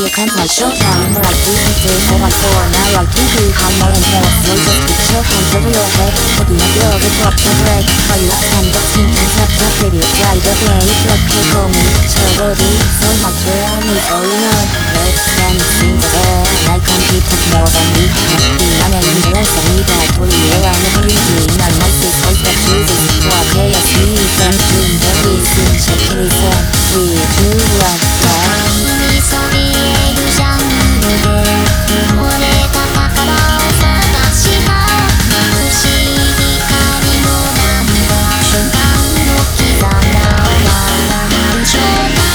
comes my showtime. Like listen to all my core. Now I think we have more and more. So just put your hands over your head. Looking at your the drop the break. Are you standing in tap tap radio? Try the play. Like a comment. So body. So much real me. Oh you know. Let's dance in the air. And I can't keep up more than we have been. I'm in the lens of me that for you. I'm never easy. I'm nice to fight that chooses. So I play as me. From doing the reason. Check it out. We do love that. 急ぎえるジャンルで埋もれた宝を探した不思議光の涙瞬間の刻んだは何でしょうか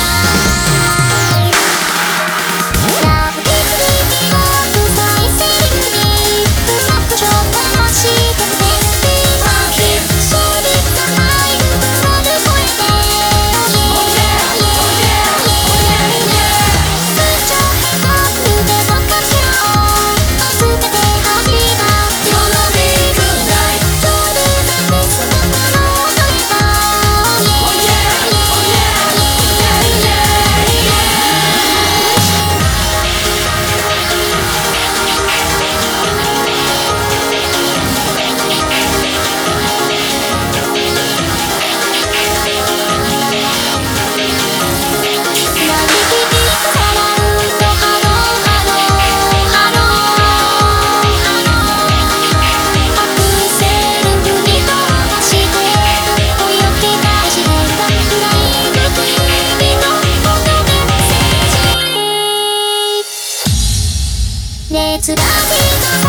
ラブディズニーもっと再生にふさっとちょっと走ってくれそういったマイル乗る声で熱が